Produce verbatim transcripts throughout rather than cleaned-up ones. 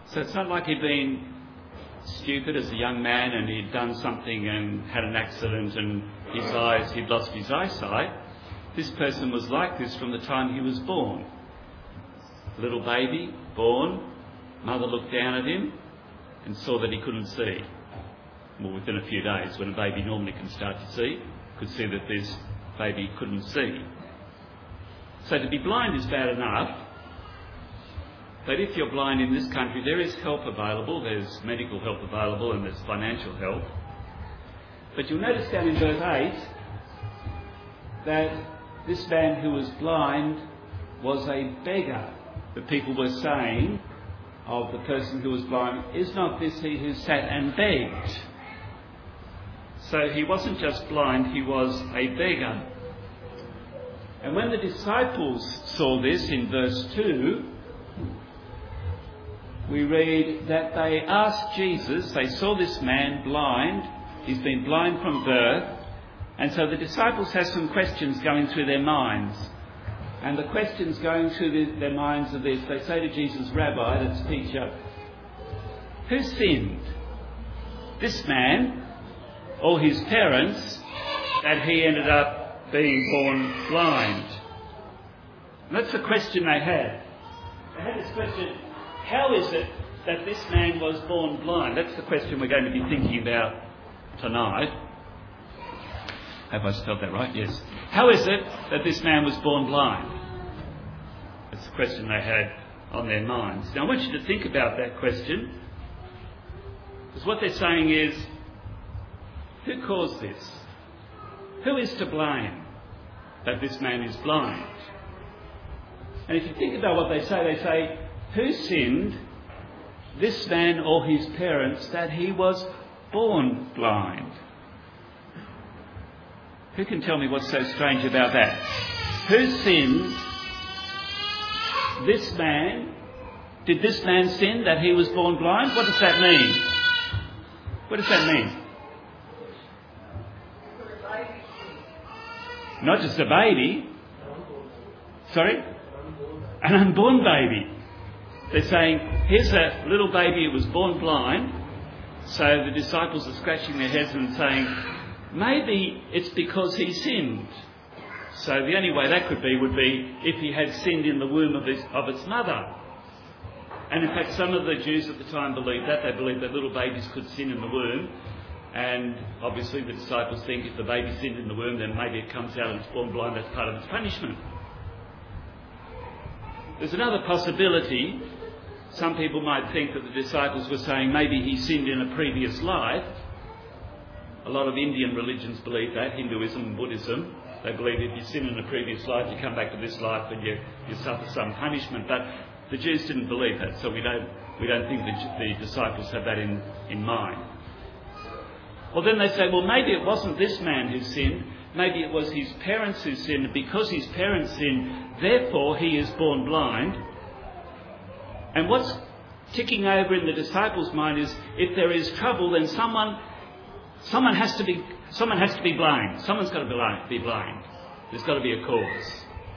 So it's not like he'd been stupid as a young man and he'd done something and had an accident and his eyes, he'd lost his eyesight. This person was like this from the time he was born. Little baby, born, mother looked down at him and saw that he couldn't see. Well, within a few days, when a baby normally can start to see, could see that this baby couldn't see. So to be blind is bad enough, but if you're blind in this country, there is help available, there's medical help available and there's financial help. But you'll notice down in verse eight that this man who was blind was a beggar. The people were saying of the person who was blind, "Is not this he who sat and begged?" So he wasn't just blind, he was a beggar. And when the disciples saw this in verse two, we read that they asked Jesus, they saw this man blind, he's been blind from birth, and so the disciples have some questions going through their minds. And the questions going through the, their minds are this. They say to Jesus, "Rabbi," that's teacher, "who sinned? This man or his parents that he ended up being born blind?" And that's the question they had. They had this question, how is it that this man was born blind? That's the question we're going to be thinking about tonight. Have I spelled that right? Yes. How is it that this man was born blind? That's the question they had on their minds. Now I want you to think about that question, because what they're saying is, who caused this? Who is to blame that this man is blind? And if you think about what they say, they say, who sinned, this man or his parents, that he was born blind? Who can tell me what's so strange about that? Who sinned? This man? Did this man sin that he was born blind? What does that mean? What does that mean? Not just a baby. Sorry? An unborn baby. They're saying, here's a little baby who was born blind. So the disciples are scratching their heads and saying, maybe it's because he sinned. So the only way that could be would be if he had sinned in the womb of, his, of its mother. And in fact, some of the Jews at the time believed that. They believed that little babies could sin in the womb. And obviously the disciples think if the baby sinned in the womb, then maybe it comes out and it's born blind. That's part of its punishment. There's another possibility. Some people might think that the disciples were saying maybe he sinned in a previous life. A lot of Indian religions believe that, Hinduism and Buddhism. They believe if you sin in a previous life, you come back to this life and you, you suffer some punishment. But the Jews didn't believe that, so we don't we don't think that the disciples had that in, in mind. Well, then they say, well, maybe it wasn't this man who sinned. Maybe it was his parents who sinned. Because his parents sinned, therefore he is born blind. And what's ticking over in the disciples' mind is, if there is trouble, then someone someone has to be someone has to be blind. Someone's got to be blind. There's got to be a cause.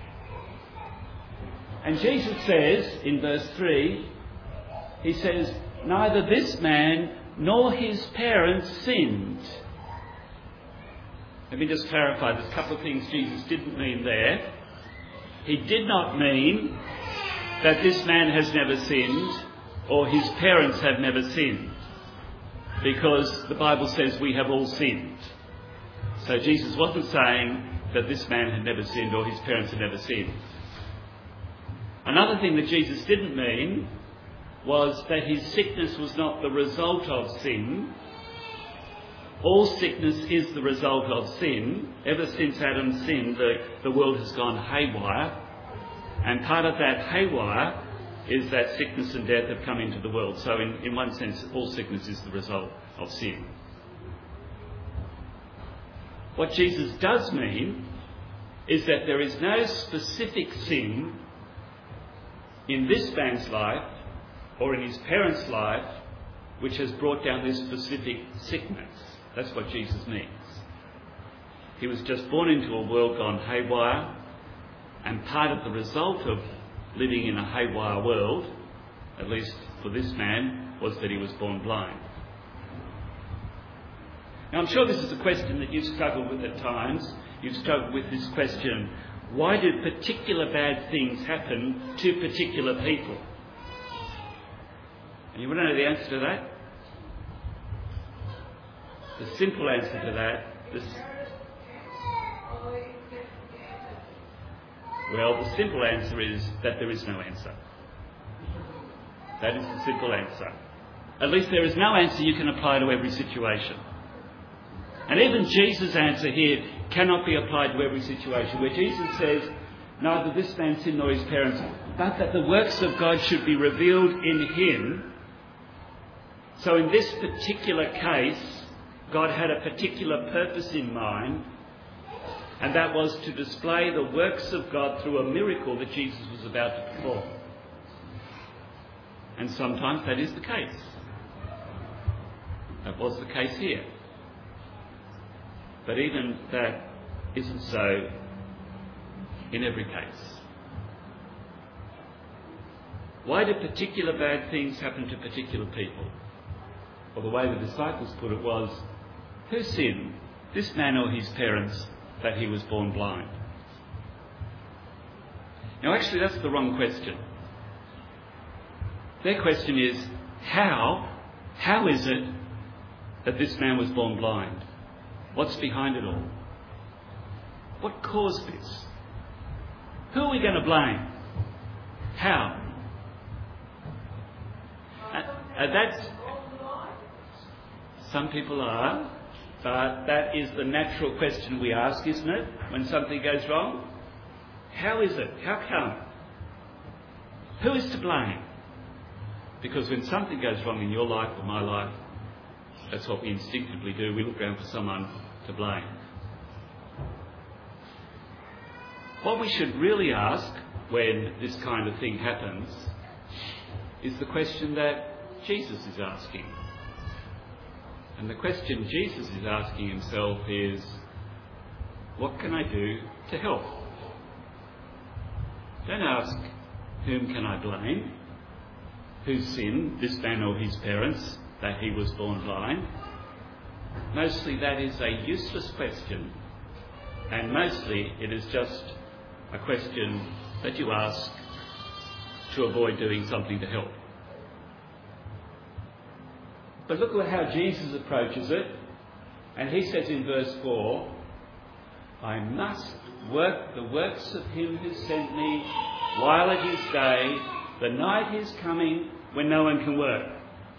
And Jesus says in verse three, he says, neither this man nor his parents sinned. Let me just clarify, there's a couple of things Jesus didn't mean there. He did not mean that this man has never sinned or his parents have never sinned, because the Bible says we have all sinned. So Jesus wasn't saying that this man had never sinned or his parents had never sinned. Another thing that Jesus didn't mean was that his sickness was not the result of sin. All sickness is the result of sin. Ever since Adam sinned, the, the world has gone haywire. And part of that haywire is that sickness and death have come into the world. So in, in one sense, all sickness is the result of sin. What Jesus does mean is that there is no specific sin in this man's life or in his parents' life which has brought down this specific sickness. That's what Jesus means. He was just born into a world gone haywire, and part of the result of living in a haywire world, at least for this man, was that he was born blind. Now I'm sure this is a question that you've struggled with at times. You've struggled with this question: why do particular bad things happen to particular people? And you want to know the answer to that? The simple answer to that, the, well, the simple answer is that there is no answer. That is the simple answer. At least there is no answer you can apply to every situation. And even Jesus' answer here cannot be applied to every situation, where Jesus says, neither this man sinned nor his parents, but that the works of God should be revealed in him. So in this particular case, God had a particular purpose in mind, and that was to display the works of God through a miracle that Jesus was about to perform. And sometimes that is the case. That was the case here. But even that isn't so in every case. Why do particular bad things happen to particular people? Well, the way the disciples put it was, who sinned, this man or his parents, that he was born blind? Now actually that's the wrong question. Their question is, how, how is it that this man was born blind? What's behind it all? What caused this? Who are we going to blame? How? And, and that's... Some people are, but that is the natural question we ask, isn't it? When something goes wrong? How is it? How come? Who is to blame? Because when something goes wrong in your life or my life, that's what we instinctively do. We look around for someone to blame. What we should really ask when this kind of thing happens is the question that Jesus is asking. And the question Jesus is asking himself is, what can I do to help? Don't ask, whom can I blame? Who sinned, this man or his parents, that he was born blind? Mostly that is a useless question, and mostly it is just a question that you ask to avoid doing something to help. But look at how Jesus approaches it, and he says in verse four, I must work the works of him who sent me while it is day. The night is coming when no one can work.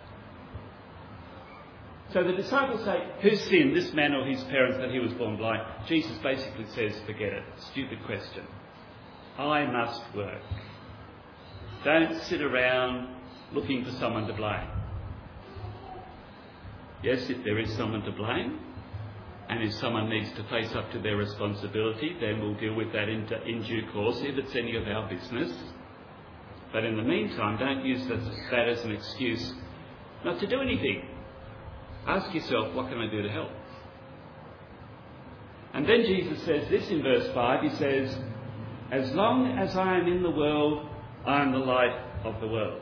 So the disciples say, who sinned, this man or his parents, that he was born blind? Jesus basically says, forget it. Stupid question. I must work. Don't sit around looking for someone to blame. Yes, if there is someone to blame, and if someone needs to face up to their responsibility, then we'll deal with that in, in due course, if it's any of our business. But in the meantime, don't use that, that as an excuse not to do anything. Ask yourself, what can I do to help? And then Jesus says this in verse five, he says, as long as I am in the world, I am the light of the world.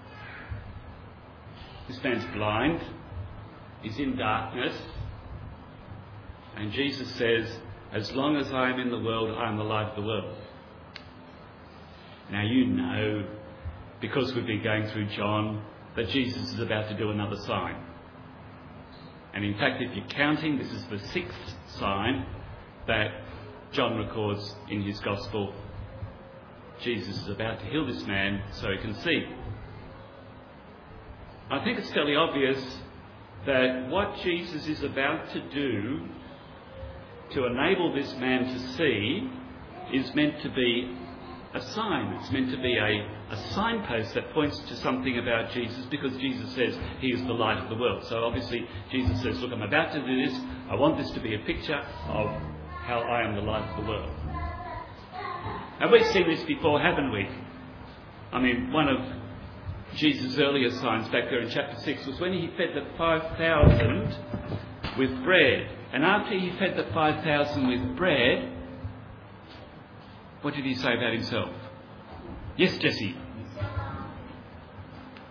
This man's blind. He's in darkness. And Jesus says, as long as I am in the world, I am the light of the world. Now you know, because we've been going through John, that Jesus is about to do another sign. And in fact, if you're counting, this is the sixth sign that John records in his Gospel. Jesus is about to heal this man so he can see. I think it's fairly obvious that what Jesus is about to do to enable this man to see is meant to be a sign. It's meant to be a, a signpost that points to something about Jesus, because Jesus says he is the light of the world. So obviously Jesus says, look, I'm about to do this. I want this to be a picture of how I am the light of the world. And we've seen this before, haven't we? I mean, one of Jesus' earlier signs back there in chapter six was when he fed the five thousand with bread. And after he fed the five thousand with bread, what did he say about himself? Yes, Jesse.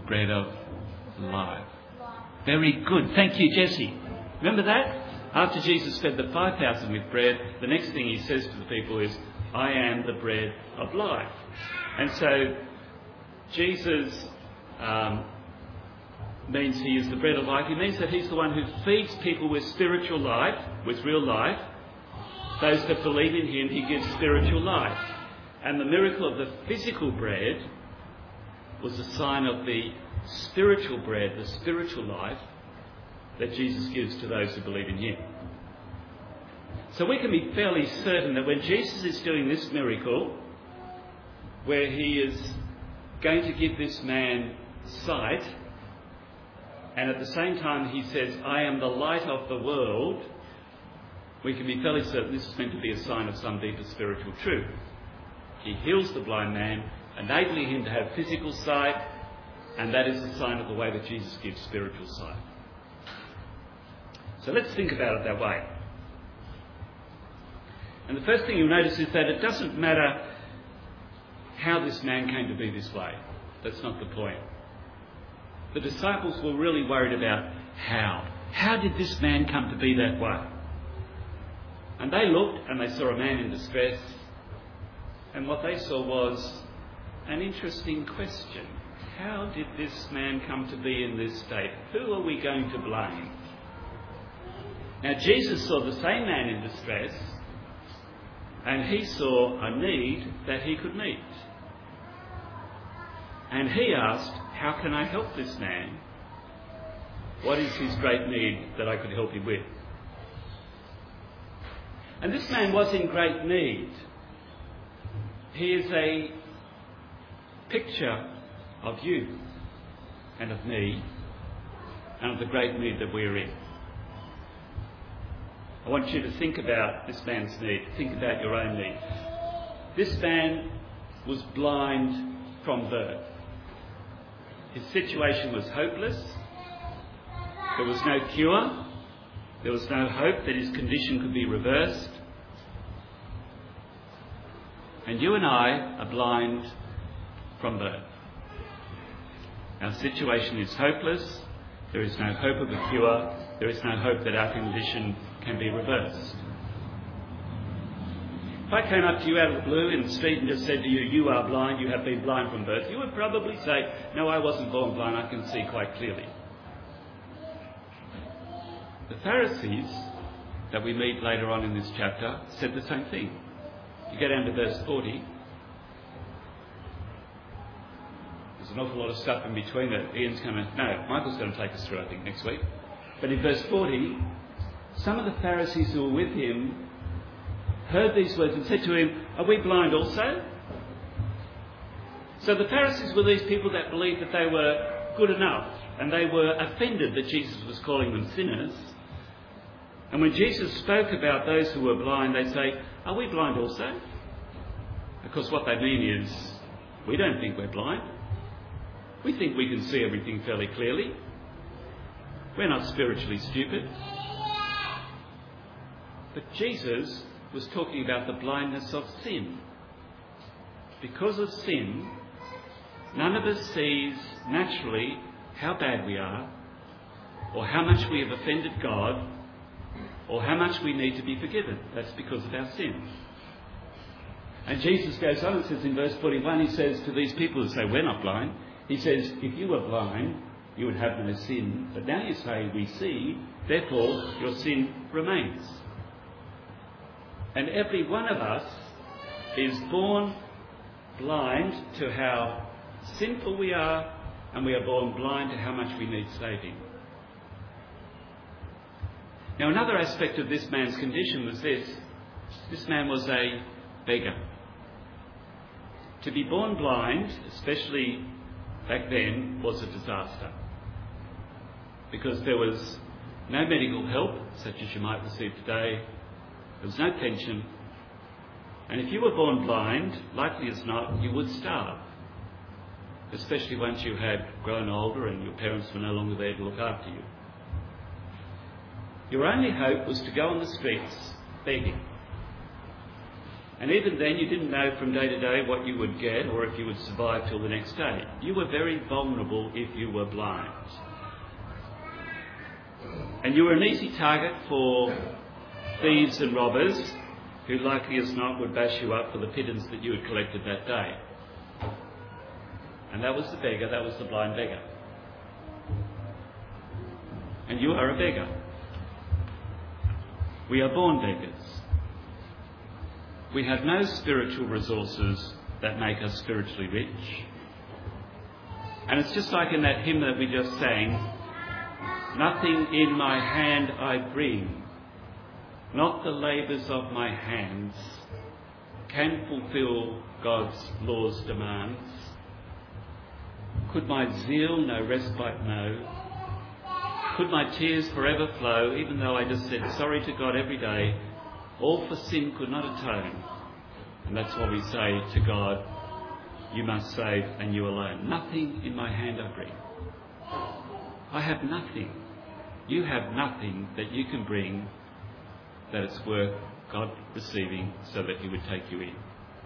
bread of life. Very good. Thank you, Jesse. Remember that? After Jesus fed the five thousand with bread, the next thing he says to the people is, I am the bread of life. And so Jesus um, means he is the bread of life. He means that he's the one who feeds people with spiritual life, with real life. Those that believe in him, he gives spiritual life. And the miracle of the physical bread was a sign of the spiritual bread, the spiritual life that Jesus gives to those who believe in him. So we can be fairly certain that when Jesus is doing this miracle, where he is going to give this man sight, and at the same time he says, I am the light of the world, we can be fairly certain this is meant to be a sign of some deeper spiritual truth. He heals the blind man, enabling him to have physical sight, and that is a sign of the way that Jesus gives spiritual sight. So let's think about it that way. And the first thing you'll notice is that it doesn't matter how this man came to be this way. That's not the point. The disciples were really worried about how. How did this man come to be that way? And they looked and they saw a man in distress. And what they saw was an interesting question. How did this man come to be in this state? Who are we going to blame? Now Jesus saw the same man in distress, and he saw a need that he could meet. And he asked, how can I help this man? What is his great need that I could help him with? And this man was in great need. He is a picture of you and of me and of the great need that we're in. I want you to think about this man's need. Think about your own need. This man was blind from birth. His situation was hopeless. There was no cure. There was no hope that his condition could be reversed. And you and I are blind from birth. Our situation is hopeless. There is no hope of a cure. There is no hope that our condition can be reversed. If I came up to you out of the blue in the street and just said to you, you are blind, you have been blind from birth, you would probably say, no, I wasn't born blind, I can see quite clearly. The Pharisees that we meet later on in this chapter said the same thing. You go down to verse forty. There's an awful lot of stuff in between that Ian's going to... No, Michael's going to take us through, I think, next week. But in verse forty, some of the Pharisees who were with him heard these words and said to him, are we blind also? So the Pharisees were these people that believed that they were good enough, and they were offended that Jesus was calling them sinners. And when Jesus spoke about those who were blind, they say, are we blind also? Because what they mean is, we don't think we're blind. We think we can see everything fairly clearly. We're not spiritually stupid. But Jesus was talking about the blindness of sin. Because of sin, none of us sees naturally how bad we are, or how much we have offended God, or how much we need to be forgiven. That's because of our sin. And Jesus goes on and says in verse forty-one, he says to these people who say, we're not blind, he says, if you were blind, you would have no sin. But now you say, we see, therefore your sin remains. And every one of us is born blind to how sinful we are, and we are born blind to how much we need saving. Now, another aspect of this man's condition was this. This man was a beggar. To be born blind, especially back then, was a disaster. Because there was no medical help, such as you might receive today. There was no pension. And if you were born blind, likely as not, you would starve. Especially once you had grown older and your parents were no longer there to look after you. Your only hope was to go on the streets begging. And even then you didn't know from day to day what you would get or if you would survive till the next day. You were very vulnerable if you were blind. And you were an easy target for thieves and robbers who, likely as not, would bash you up for the pittance that you had collected that day. And that was the beggar, that was the blind beggar. And you are a beggar. We are born beggars. We have no spiritual resources that make us spiritually rich. And it's just like in that hymn that we just sang, nothing in my hand I bring, not the labours of my hands, can fulfil God's law's demands. Could my zeal no respite know? Could my tears forever flow, even though I just said sorry to God every day, all for sin could not atone. And that's what we say to God, you must save and you alone. Nothing in my hand I bring. I have nothing. You have nothing that you can bring that it's worth God receiving so that he would take you in.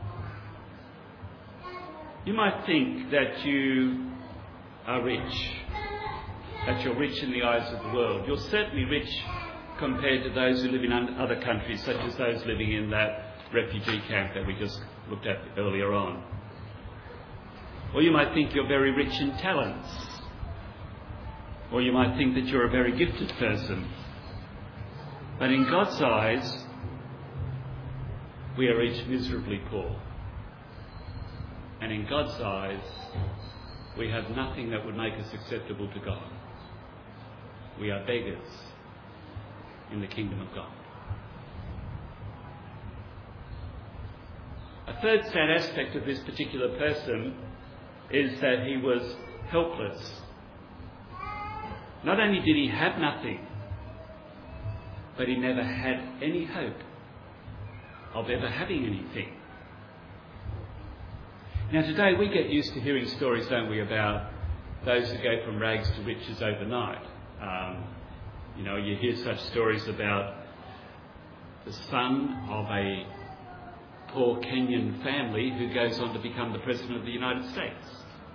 You might think that you are rich, that you're rich in the eyes of the world. You're certainly rich compared to those who live in other countries, such as those living in that refugee camp that we just looked at earlier on. Or you might think you're very rich in talents. Or you might think that you're a very gifted person. But in God's eyes, we are each miserably poor. And in God's eyes, we have nothing that would make us acceptable to God. We are beggars in the kingdom of God. A third sad aspect of this particular person is that he was helpless. Not only did he have nothing, but he never had any hope of ever having anything. Now today we get used to hearing stories, don't we, about those who go from rags to riches overnight. Um, you know, you hear such stories about the son of a poor Kenyan family who goes on to become the President of the United States.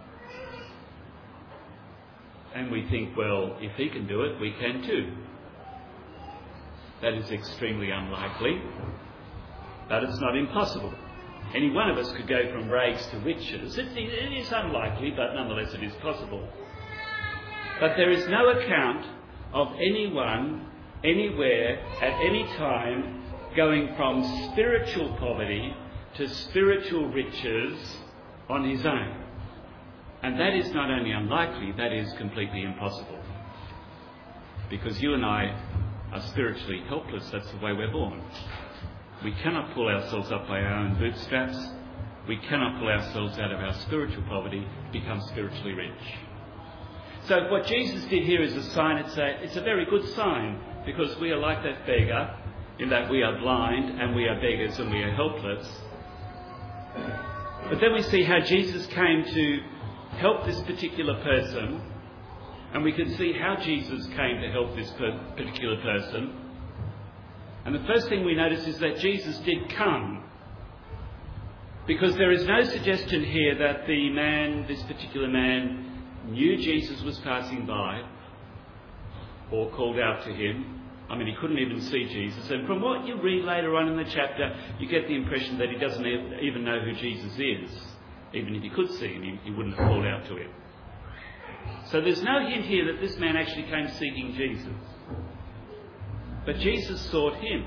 And we think, well, if he can do it, we can too. That is extremely unlikely, but it's not impossible. Any one of us could go from rags to riches. It, it is unlikely, but nonetheless it is possible. But there is no account of anyone, anywhere, at any time, going from spiritual poverty to spiritual riches on his own. And that is not only unlikely, that is completely impossible. Because you and I are spiritually helpless, that's the way we're born. We cannot pull ourselves up by our own bootstraps. We cannot pull ourselves out of our spiritual poverty to become spiritually rich. So what Jesus did here is a sign. It's a, it's a very good sign, because we are like that beggar in that we are blind and we are beggars and we are helpless. But then we see how Jesus came to help this particular person, and we can see how Jesus came to help this per- particular person. And the first thing we notice is that Jesus did come, because there is no suggestion here that the man, this particular man, knew Jesus was passing by or called out to him. I mean, he couldn't even see Jesus. And from what you read later on in the chapter, you get the impression that he doesn't even know who Jesus is. Even if he could see him, he, he wouldn't have called out to him. So there's no hint here that this man actually came seeking Jesus. But Jesus sought him.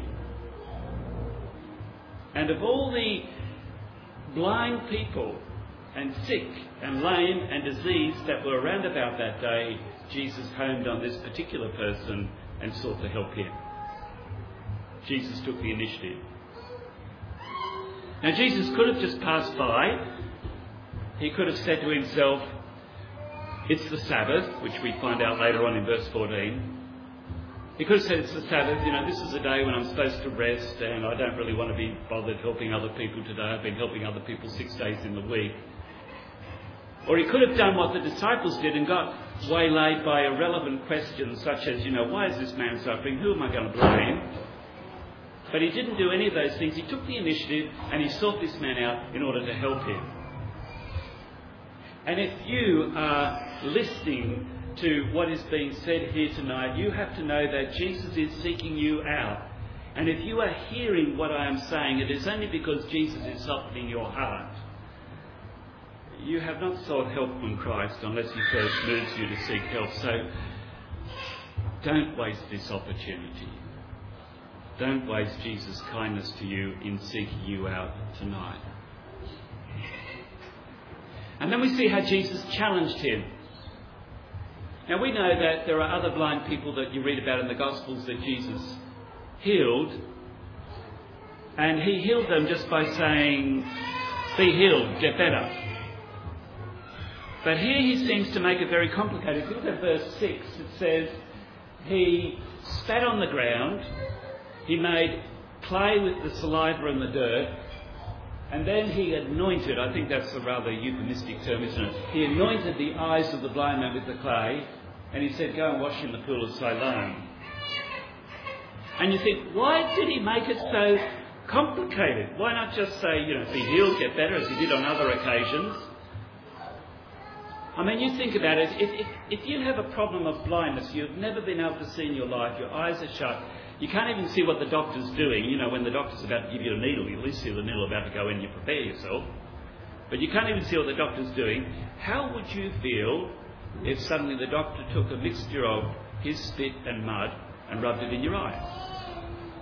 And of all the blind people and sick and lame and diseased that were around about that day, Jesus homed on this particular person and sought to help him. Jesus took the initiative. Now Jesus could have just passed by. He could have said to himself, it's the Sabbath, which we find out later on in verse fourteen. He could have said, it's the Sabbath, you know, this is a day when I'm supposed to rest and I don't really want to be bothered helping other people today. I've been helping other people six days in the week. Or he could have done what the disciples did and got waylaid by irrelevant questions such as, you know, why is this man suffering? Who am I going to blame? But he didn't do any of those things. He took the initiative and he sought this man out in order to help him. And if you are listening to what is being said here tonight, you have to know that Jesus is seeking you out. And if you are hearing what I am saying, it is only because Jesus is softening your heart. You have not sought help from Christ unless he first moves you to seek help. So don't waste this opportunity. Don't waste Jesus' kindness to you in seeking you out tonight. And then we see how Jesus challenged him. Now we know that there are other blind people that you read about in the Gospels that Jesus healed. And he healed them just by saying, be healed, get better. But here he seems to make it very complicated. If you look at verse six, it says, he spat on the ground, he made clay with the saliva and the dirt, and then he anointed, I think that's a rather euphemistic term, isn't it? He anointed the eyes of the blind man with the clay, and he said, go and wash in the pool of Siloam. And you think, why did he make it so complicated? Why not just say, you know, be healed, get better, as he did on other occasions? I mean, you think about it, if, if, if you have a problem of blindness, you've never been able to see in your life, your eyes are shut, you can't even see what the doctor's doing. You know, when the doctor's about to give you a needle, you at least see the needle about to go in and you prepare yourself. But you can't even see what the doctor's doing. How would you feel if suddenly the doctor took a mixture of his spit and mud and rubbed it in your eyes?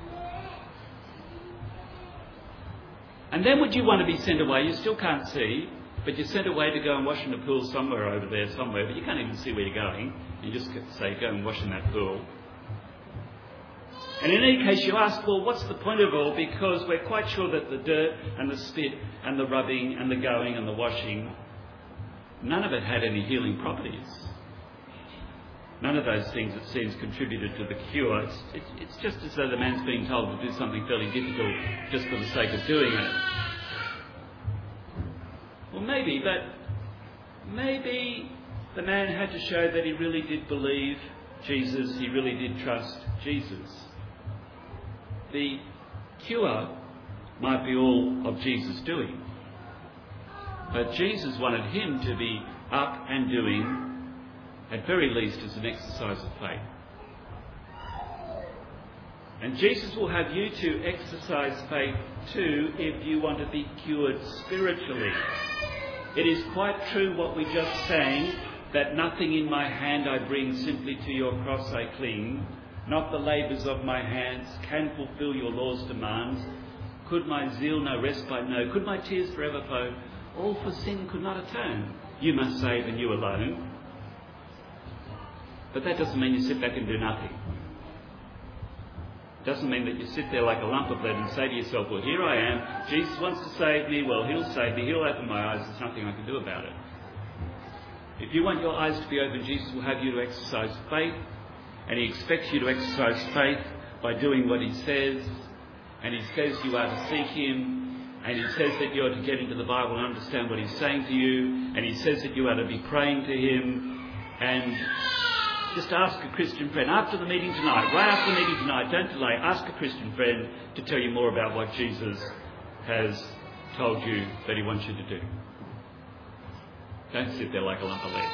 And then would you want to be sent away? You still can't see, but you're sent away to go and wash in a pool somewhere over there, somewhere, but you can't even see where you're going. You just say, go and wash in that pool. And in any case, you ask, well, what's the point of it all? Because we're quite sure that the dirt and the spit and the rubbing and the going and the washing, none of it had any healing properties. None of those things, it seems, contributed to the cure. It's, it's, it's just as though the man's being told to do something fairly difficult just for the sake of doing it. Well, maybe, but maybe the man had to show that he really did believe Jesus, he really did trust Jesus. The cure might be all of Jesus' doing, but Jesus wanted him to be up and doing, at very least as an exercise of faith. And Jesus will have you to exercise faith too if you want to be cured spiritually. It is quite true what we just sang, that nothing in my hand I bring, simply to your cross I cling. Not the labours of my hands can fulfil your law's demands. Could my zeal no respite know? Could my tears forever flow? All for sin could not atone. You must save and you alone. But that doesn't mean you sit back and do nothing. It doesn't mean that you sit there like a lump of lead and say to yourself, well, here I am. Jesus wants to save me. Well, he'll save me. He'll open my eyes. There's nothing I can do about it. If you want your eyes to be open, Jesus will have you to exercise faith. And he expects you to exercise faith by doing what he says. And he says you are to seek him. And he says that you are to get into the Bible and understand what he's saying to you. And he says that you are to be praying to him. And just ask a Christian friend, after the meeting tonight, right after the meeting tonight, don't delay, ask a Christian friend to tell you more about what Jesus has told you that he wants you to do. Don't sit there like a lump of lead.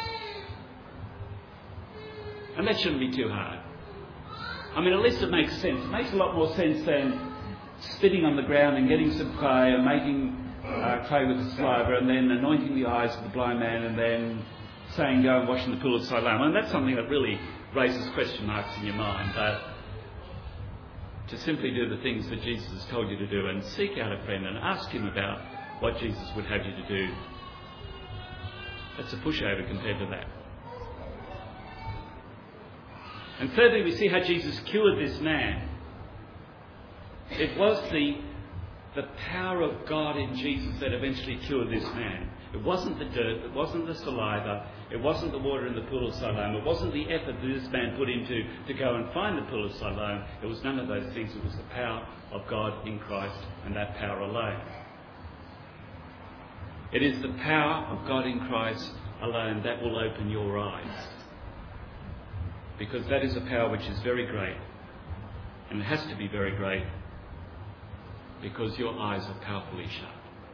And that shouldn't be too hard. I mean, at least it makes sense. It makes a lot more sense than spitting on the ground and getting some clay and making uh, clay with the saliva and then anointing the eyes of the blind man and then saying, go and wash in the pool of Siloam. And that's something that really raises question marks in your mind. But to simply do the things that Jesus has told you to do and seek out a friend and ask him about what Jesus would have you to do, that's a pushover compared to that. And thirdly, we see how Jesus cured this man. It was the, the power of God in Jesus that eventually cured this man. It wasn't the dirt, it wasn't the saliva, it wasn't the water in the pool of Siloam, it wasn't the effort that this man put into to go and find the pool of Siloam. It was none of those things. It was the power of God in Christ and that power alone. It is the power of God in Christ alone that will open your eyes. Because that is a power which is very great, and it has to be very great, because your eyes are powerfully shut.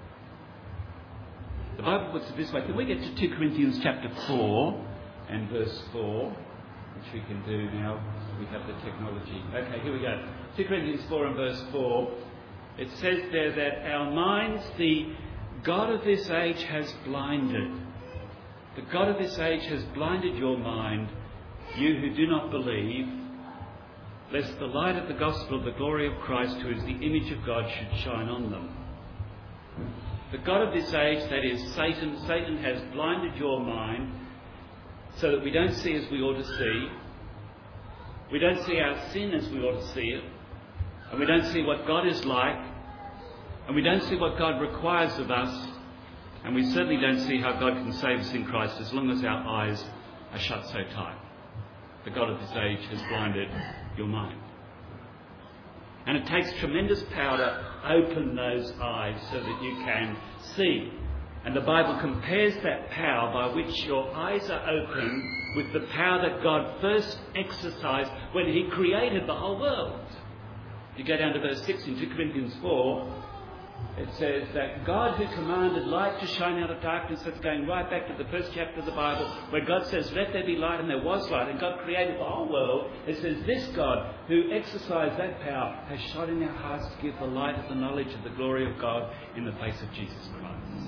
The Bible puts it this way. Can we get to two Corinthians chapter four and verse four, which we can do now? We have the technology. Okay, here we go. two Corinthians four and verse four. It says there that our minds, the God of this age has blinded. The God of this age has blinded your mind, you who do not believe, lest the light of the gospel of the glory of Christ, who is the image of God, should shine on them. The God of this age, that is Satan, Satan has blinded your mind so that we don't see as we ought to see. We don't see our sin as we ought to see it. And we don't see what God is like. And we don't see what God requires of us. And we certainly don't see how God can save us in Christ as long as our eyes are shut so tight. The God of this age has blinded your mind. And it takes tremendous power to open those eyes so that you can see. And the Bible compares that power by which your eyes are open with the power that God first exercised when he created the whole world. If you go down to verse six in two Corinthians four, it says that God who commanded light to shine out of darkness, that's going right back to the first chapter of the Bible, where God says, let there be light, and there was light, and God created the whole world. It says, this God who exercised that power has shone in our hearts to give the light of the knowledge of the glory of God in the face of Jesus Christ.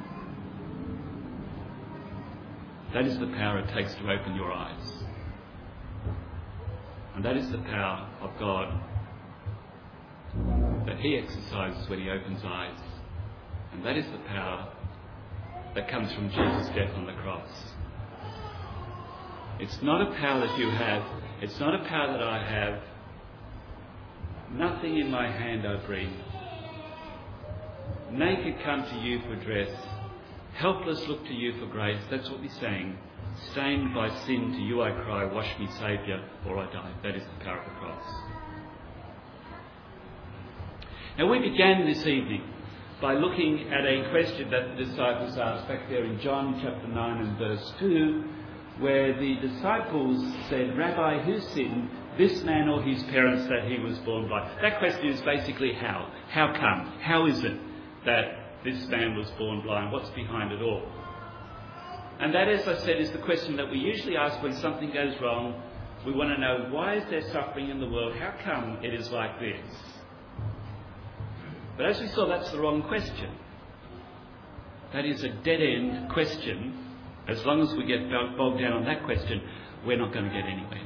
That is the power it takes to open your eyes. And that is the power of God that he exercises when he opens eyes. And that is the power that comes from Jesus' death on the cross. It's not a power that you have. It's not a power that I have. Nothing in my hand I bring. Naked come to you for dress. Helpless look to you for grace. That's what we're saying. Stained by sin, to you I cry, wash me, Saviour, or I die. That is the power of the cross. Now, we began this evening by looking at a question that the disciples asked back there in John chapter nine and verse two, where the disciples said, Rabbi, who sinned, this man or his parents, that he was born blind? That question is basically how. How come? How is it that this man was born blind? What's behind it all? And that, as I said, is the question that we usually ask when something goes wrong. We want to know, why is there suffering in the world? How come it is like this? But as we saw, that's the wrong question. That is a dead-end question. As long as we get bogged down on that question, we're not going to get anywhere.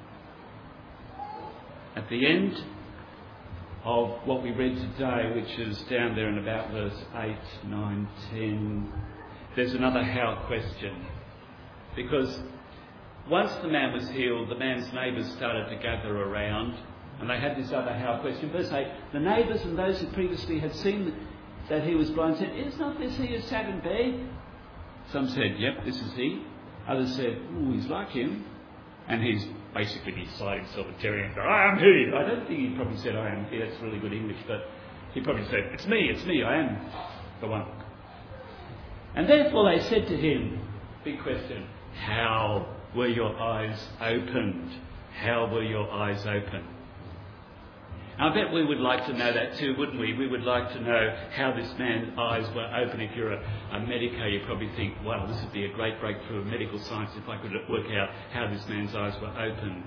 At the end of what we read today, which is down there in about verse eight, nine, ten, there's another how question. Because once the man was healed, the man's neighbours started to gather around. And they had this other how question. Verse eight, the neighbours and those who previously had seen that he was blind said, is not this he who sat in bed? Some said, yep, this is he. Others said, oh, he's like him. And he's basically beside himself and tearing and going, I am he. I don't think he probably said, I am he. That's really good English. But he probably said, it's me, it's me, I am the one. And therefore they said to him, big question, how were your eyes opened? How were your eyes opened? I bet we would like to know that too, wouldn't we? We would like to know how this man's eyes were open. If you're a, a medico, you probably think, wow, this would be a great breakthrough of medical science if I could work out how this man's eyes were opened.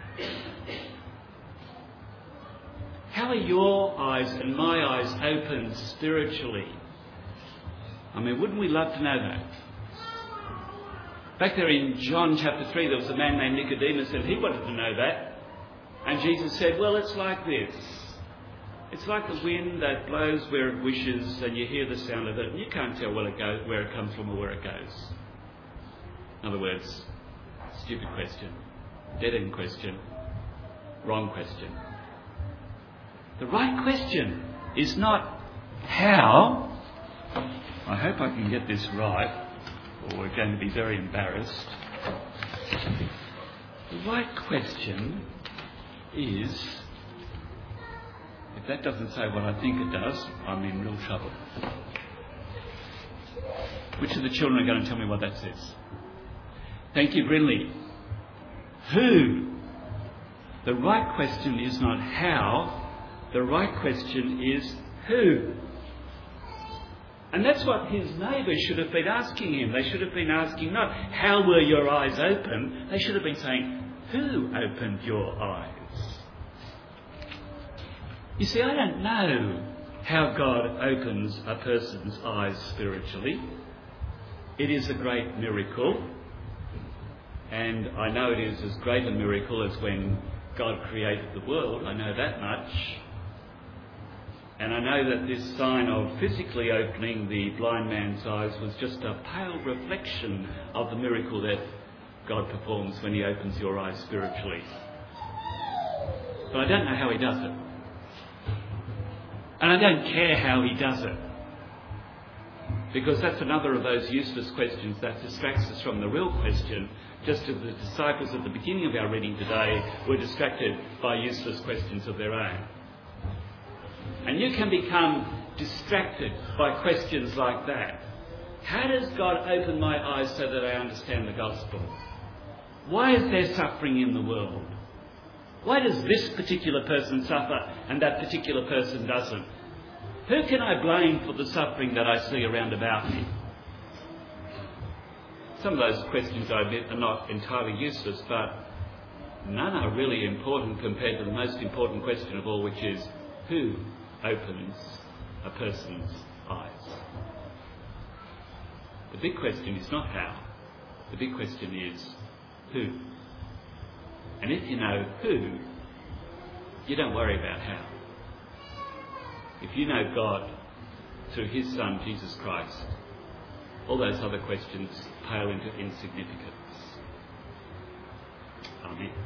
How are your eyes and my eyes opened spiritually? I mean, wouldn't we love to know that? Back there in John chapter three, there was a man named Nicodemus, and he wanted to know that. And Jesus said, well, it's like this. It's like the wind that blows where it wishes, and you hear the sound of it, and you can't tell where it goes, where it comes from or where it goes. In other words, stupid question, dead-end question, wrong question. The right question is not how. I hope I can get this right, or we're going to be very embarrassed. The right question is, if that doesn't say what I think it does, I'm in real trouble. Which of the children are going to tell me what that says? Thank you, Brinley. Who? The right question is not how, the right question is who? And that's what his neighbours should have been asking him. They should have been asking not, how were your eyes open? They should have been saying, who opened your eyes? You see, I don't know how God opens a person's eyes spiritually. It is a great miracle. And I know it is as great a miracle as when God created the world. I know that much. And I know that this sign of physically opening the blind man's eyes was just a pale reflection of the miracle that God performs when he opens your eyes spiritually. But I don't know how he does it. And I don't care how he does it. Because that's another of those useless questions that distracts us from the real question, just as the disciples at the beginning of our reading today were distracted by useless questions of their own. And you can become distracted by questions like that. How does God open my eyes so that I understand the gospel? Why is there suffering in the world? Why does this particular person suffer and that particular person doesn't? Who can I blame for the suffering that I see around about me? Some of those questions, I admit, are not entirely useless, but none are really important compared to the most important question of all, which is, who opens a person's eyes? The big question is not how. The big question is who. And if you know who, you don't worry about how. If you know God through his Son, Jesus Christ, all those other questions pale into insignificance. Amen.